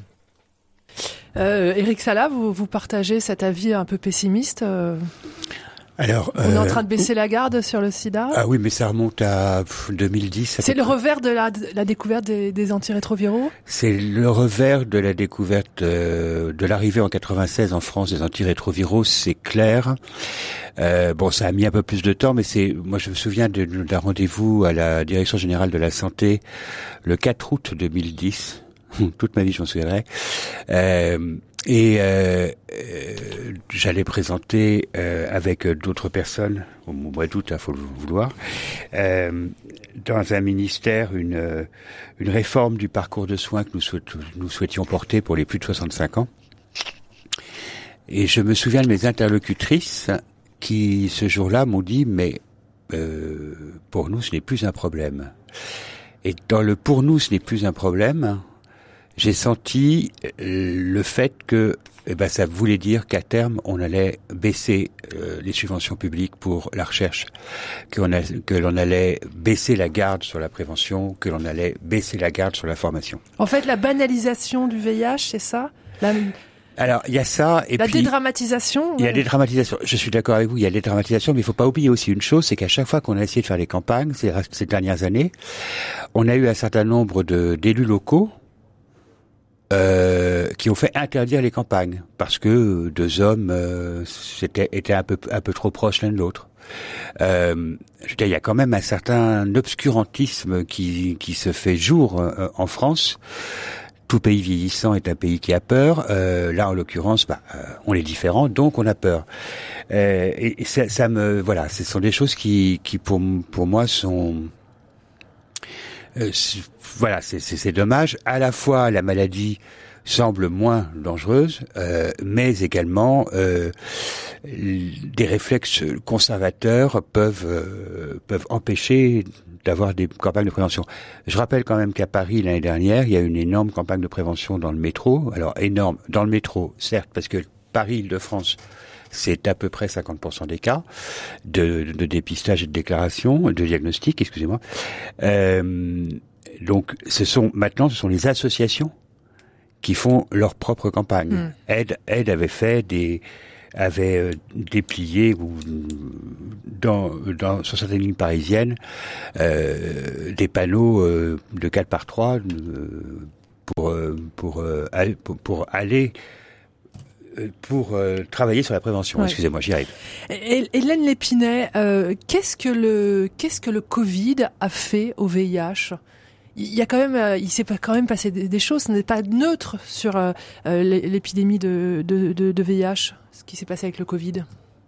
Éric Sala, vous partagez cet avis un peu pessimiste Alors, on est en train de baisser la garde sur le sida. Ah oui, mais ça remonte à 2010. C'est le revers de la découverte des antirétroviraux? C'est le revers de la découverte de l'arrivée en 96 en France des antirétroviraux, c'est clair. Bon, ça a mis un peu plus de temps, mais moi je me souviens d'un rendez-vous à la Direction Générale de la Santé le 4 août 2010. Toute ma vie, je m'en souviendrai. J'allais présenter avec d'autres personnes au mois d'août, faut le vouloir, dans un ministère une réforme du parcours de soins que nous souhaitions porter pour les plus de 65 ans. Et je me souviens de mes interlocutrices qui ce jour-là m'ont dit mais pour nous ce n'est plus un problème. Et dans le pour nous ce n'est plus un problème, j'ai senti le fait que ça voulait dire qu'à terme on allait baisser les subventions publiques pour la recherche, que l'on allait baisser la garde sur la prévention, que l'on allait baisser la garde sur la formation. En fait, la banalisation du VIH, c'est ça? Alors, il y a ça, et la puis... dédramatisation? Il y a des dramatisations. Je suis d'accord avec vous, il y a des dramatisations, mais il faut pas oublier aussi une chose, c'est qu'à chaque fois qu'on a essayé de faire des campagnes, ces dernières années, on a eu un certain nombre d'élus locaux, qui ont fait interdire les campagnes parce que deux hommes étaient un peu trop proches l'un de l'autre. Il y a quand même un certain obscurantisme qui se fait jour en France. Tout pays vieillissant est un pays qui a peur. Là, en l'occurrence, on est différent, donc on a peur. Et ça me voilà, ce sont des choses qui pour moi sont voilà, c'est dommage. À la fois, la maladie semble moins dangereuse, mais également des réflexes conservateurs peuvent empêcher d'avoir des campagnes de prévention. Je rappelle quand même qu'à Paris, l'année dernière, il y a eu une énorme campagne de prévention dans le métro. Alors, énorme dans le métro, certes, parce que Paris-Île-de-France, c'est à peu près 50% des cas de dépistage et de déclaration, de diagnostic, excusez-moi. Donc, ce sont les associations qui font leur propre campagne. Aide avait déplié sur certaines lignes parisiennes des panneaux de 4x3 pour travailler sur la prévention. Ouais. Excusez-moi, j'y arrive. Hélène Lépinet, qu'est-ce que le Covid a fait au VIH ? il y a quand même, il s'est quand même passé des choses. Ce n'est pas neutre sur l'épidémie de VIH, ce qui s'est passé avec le Covid.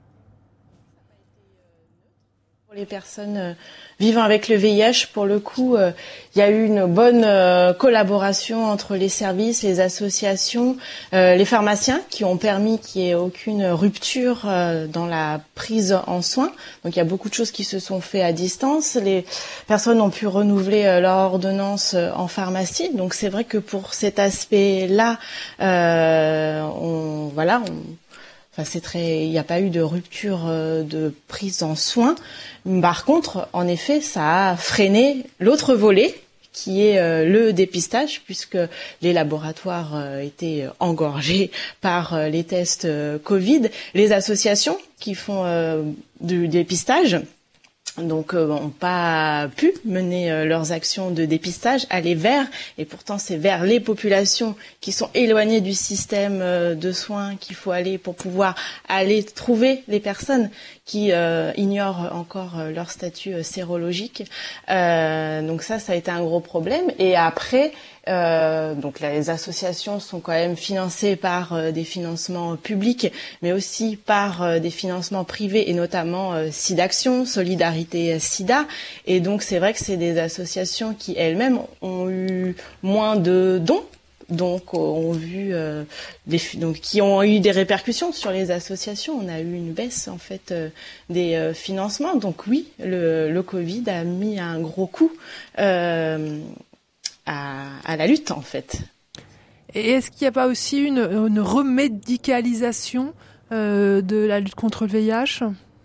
Pour les personnes vivant avec le VIH, pour le coup, il y a eu une bonne collaboration entre les services, les associations, les pharmaciens qui ont permis qu'il n'y ait aucune rupture dans la prise en soins. Donc il y a beaucoup de choses qui se sont faites à distance. Les personnes ont pu renouveler leur ordonnance en pharmacie. Donc c'est vrai que pour cet aspect-là, il n'y a pas eu de rupture de prise en soins. Par contre, en effet, ça a freiné l'autre volet, qui est le dépistage, puisque les laboratoires étaient engorgés par les tests Covid. Les associations qui font du dépistage, donc n'ont pas pu mener leurs actions de dépistage, aller vers, et pourtant c'est vers les populations qui sont éloignées du système de soins qu'il faut aller pour pouvoir aller trouver les personnes qui ignorent encore leur statut sérologique. Donc ça a été un gros problème. Et après, donc les associations sont quand même financées par des financements publics, mais aussi par des financements privés, et notamment SIDAction, Solidarité SIDA. Et donc c'est vrai que c'est des associations qui elles-mêmes ont eu moins de dons, donc qui ont eu des répercussions sur les associations. On a eu une baisse en fait des financements. Donc oui, le Covid a mis un gros coup à la lutte en fait. Et est-ce qu'il n'y a pas aussi une remédicalisation de la lutte contre le VIH ?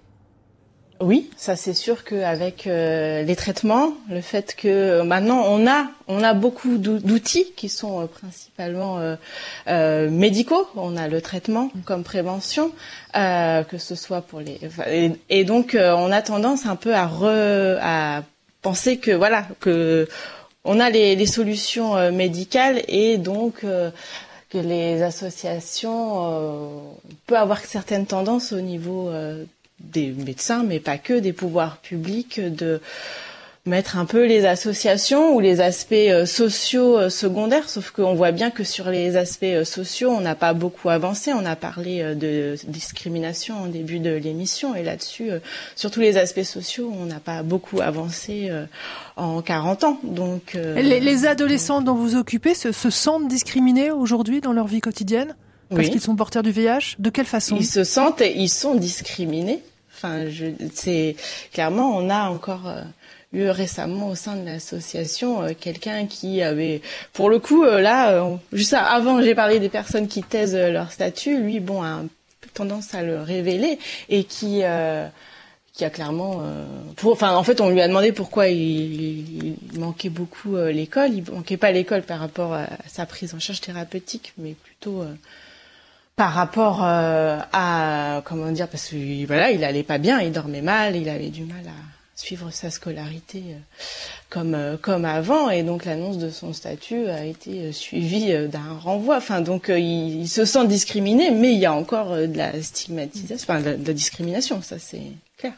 Oui, ça c'est sûr qu'avec les traitements, le fait que maintenant on a beaucoup d'outils qui sont principalement médicaux. On a le traitement comme prévention, que ce soit pour et donc on a tendance un peu à penser que voilà que on a les solutions médicales, et donc que les associations peuvent avoir certaines tendances au niveau des médecins, mais pas que, des pouvoirs publics, de mettre un peu les associations ou les aspects sociaux secondaires, sauf qu'on voit bien que sur les aspects sociaux, on n'a pas beaucoup avancé. On a parlé de discrimination en début de l'émission, et là-dessus, sur tous les aspects sociaux, on n'a pas beaucoup avancé en 40 ans. Donc, les adolescents dont vous occupez se sentent discriminés aujourd'hui dans leur vie quotidienne parce qu'ils sont porteurs du VIH? De quelle façon? Ils sont discriminés. Enfin, c'est clairement, on a encore eu récemment au sein de l'association quelqu'un qui avait, pour le coup, juste avant, j'ai parlé des personnes qui taisent leur statut. Lui, a un peu tendance à le révéler, et qui a clairement, en fait, on lui a demandé pourquoi il manquait beaucoup l'école. Il manquait pas l'école par rapport à sa prise en charge thérapeutique, mais plutôt par rapport parce que il allait pas bien, il dormait mal, il avait du mal à suivre sa scolarité comme avant, et donc l'annonce de son statut a été suivie d'un renvoi. Enfin, donc il se sent discriminé, mais il y a encore de la stigmatisation, de la discrimination, ça c'est clair.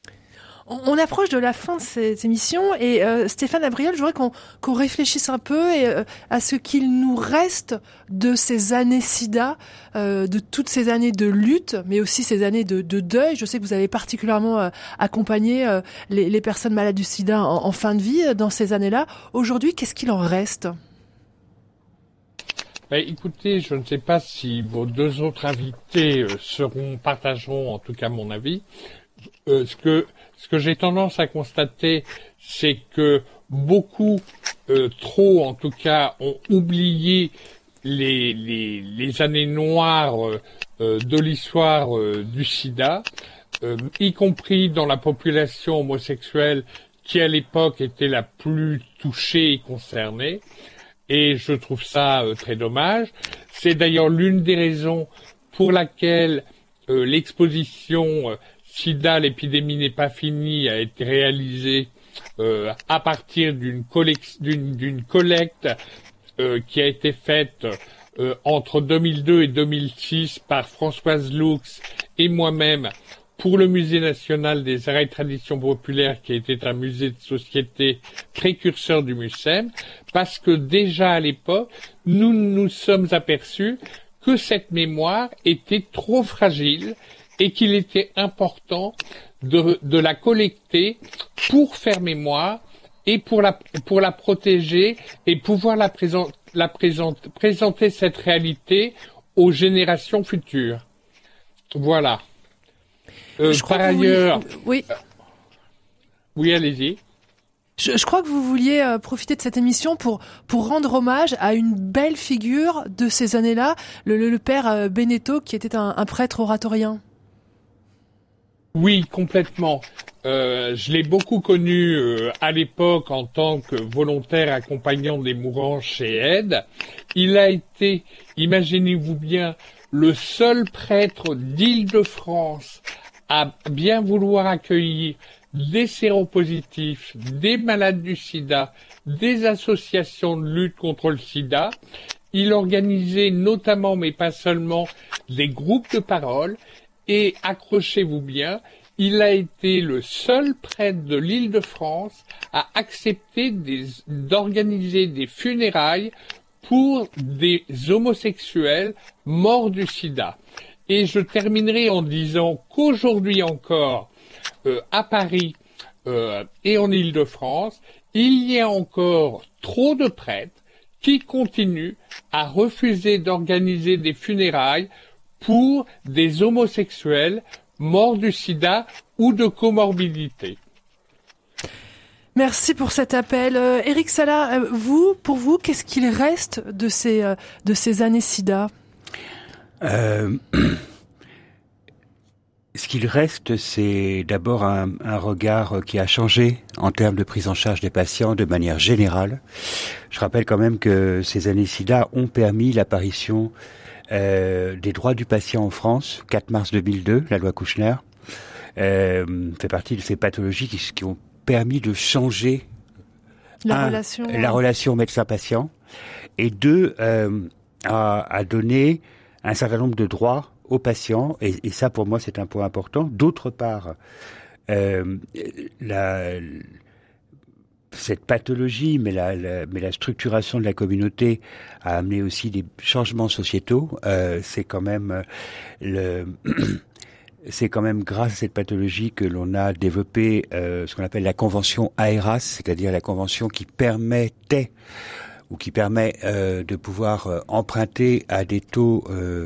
On approche de la fin de cette émission, et Stéphane Abriol, je voudrais qu'on réfléchisse un peu à ce qu'il nous reste de ces années SIDA, de toutes ces années de lutte, mais aussi ces années de deuil. Je sais que vous avez particulièrement accompagné les personnes malades du SIDA en fin de vie dans ces années-là. Aujourd'hui, qu'est-ce qu'il en reste ? Écoutez, je ne sais pas si vos deux autres invités partageront en tout cas mon avis. Ce que j'ai tendance à constater, c'est que beaucoup, trop en tout cas, ont oublié les années noires de l'histoire du sida, y compris dans la population homosexuelle qui à l'époque était la plus touchée et concernée. Et je trouve ça très dommage. C'est d'ailleurs l'une des raisons pour laquelle l'exposition SIDA, l'épidémie n'est pas finie, a été réalisée à partir d'une collecte qui a été faite entre 2002 et 2006 par Françoise Lux et moi-même pour le Musée national des arts et traditions populaires, qui était un musée de société précurseur du MUSEM, parce que déjà à l'époque, nous nous sommes aperçus que cette mémoire était trop fragile et qu'il était important de la collecter pour faire mémoire et pour la protéger et pouvoir présenter cette réalité aux générations futures. Voilà. Par ailleurs... Oui. Oui, allez-y. Je crois que vous vouliez profiter de cette émission pour rendre hommage à une belle figure de ces années-là, le père Beneteau, qui était un prêtre oratorien. Oui, complètement. Je l'ai beaucoup connu à l'époque en tant que volontaire accompagnant des mourants chez Aide. Il a été, imaginez-vous bien, le seul prêtre d'Île-de-France à bien vouloir accueillir des séropositifs, des malades du sida, des associations de lutte contre le sida. Il organisait notamment, mais pas seulement, des groupes de parole. Et accrochez-vous bien, il a été le seul prêtre de l'Île-de-France à accepter d'organiser des funérailles pour des homosexuels morts du sida. Et je terminerai en disant qu'aujourd'hui encore, à Paris et en Île-de-France, il y a encore trop de prêtres qui continuent à refuser d'organiser des funérailles pour des homosexuels morts du sida ou de comorbidité. Merci pour cet appel. Éric Sala, pour vous, qu'est-ce qu'il reste de ces années sida ? Ce qu'il reste, c'est d'abord un regard qui a changé en termes de prise en charge des patients de manière générale. Je rappelle quand même que ces années sida ont permis l'apparition des droits du patient en France, 4 mars 2002, la loi Kouchner, fait partie de ces pathologies qui ont permis de changer la relation médecin-patient, et deux, à donner un certain nombre de droits aux patients, et ça pour moi c'est un point important. D'autre part, cette pathologie, mais la structuration de la communauté a amené aussi des changements sociétaux. C'est quand même grâce à cette pathologie que l'on a développé ce qu'on appelle la convention AERAS, c'est-à-dire la convention qui permet de pouvoir emprunter à des taux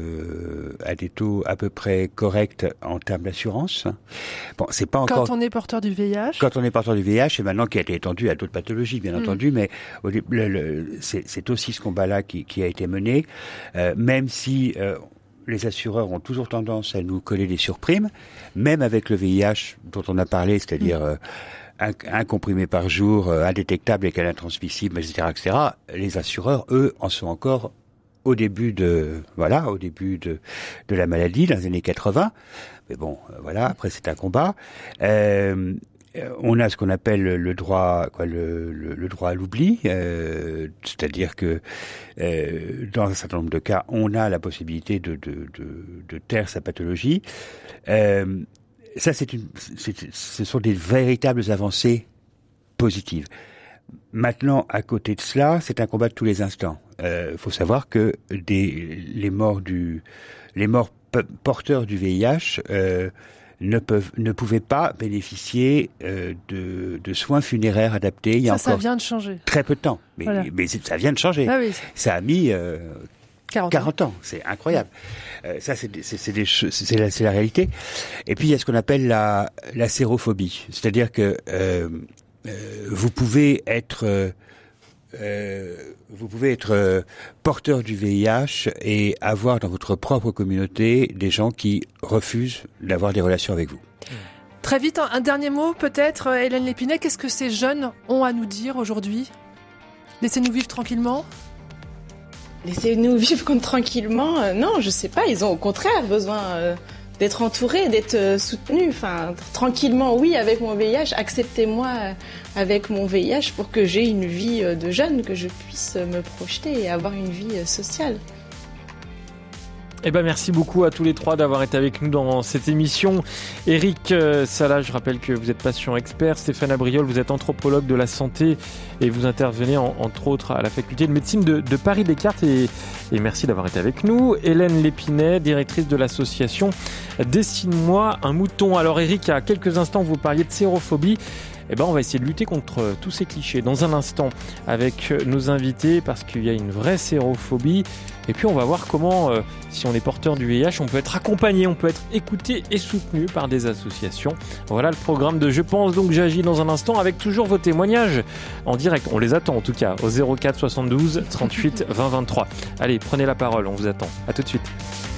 à peu près corrects en termes d'assurance. Bon, c'est pas encore quand on est porteur du VIH. Quand on est porteur du VIH, et maintenant qui a été étendu à d'autres pathologies, bien entendu, mais c'est aussi ce combat-là qui a été mené, même si les assureurs ont toujours tendance à nous coller des surprimes, même avec le VIH dont on a parlé, c'est-à-dire un comprimé par jour, indétectable et intransmissible, etc., les assureurs, eux, en sont encore au début de la maladie, dans les années 80. Mais bon, après c'est un combat. On a ce qu'on appelle le droit à l'oubli, c'est-à-dire que dans un certain nombre de cas, on a la possibilité de taire sa pathologie. Ça, ce sont des véritables avancées positives. Maintenant, à côté de cela, c'est un combat de tous les instants. Faut savoir que les morts porteurs du VIH ne pouvaient pas bénéficier de soins funéraires adaptés. Ça vient de changer. Très peu de temps, mais ça vient de changer. Ah oui. Ça a mis 40 ans, c'est incroyable. Ça, c'est la réalité. Et puis il y a ce qu'on appelle la sérophobie, c'est-à-dire que vous pouvez être porteur du VIH et avoir dans votre propre communauté des gens qui refusent d'avoir des relations avec vous. Très vite, un dernier mot peut-être, Hélène Lépinet, qu'est-ce que ces jeunes ont à nous dire aujourd'hui ? Laissez-nous vivre tranquillement ? Laissez-nous vivre tranquillement. Non, je sais pas, ils ont au contraire besoin d'être entourés, d'être soutenus. Enfin, tranquillement, oui, avec mon VIH, acceptez-moi avec mon VIH pour que j'ai une vie de jeune, que je puisse me projeter et avoir une vie sociale. Eh ben merci beaucoup à tous les trois d'avoir été avec nous dans cette émission. Eric Salah, je rappelle que vous êtes patient expert. Stéphane Abriol, vous êtes anthropologue de la santé et vous intervenez entre autres à la faculté de médecine de Paris-Descartes et merci d'avoir été avec nous. Hélène Lépinet, directrice de l'association Dessine-moi un mouton. Alors Eric, il y a quelques instants vous parliez de sérophobie. Eh ben, on va essayer de lutter contre tous ces clichés dans un instant avec nos invités parce qu'il y a une vraie sérophobie. Et puis, on va voir comment, si on est porteur du VIH, on peut être accompagné, on peut être écouté et soutenu par des associations. Voilà le programme de Je pense donc j'agis dans un instant avec toujours vos témoignages en direct. On les attend en tout cas au 04 72 38 20 23. Allez, prenez la parole, on vous attend. À tout de suite.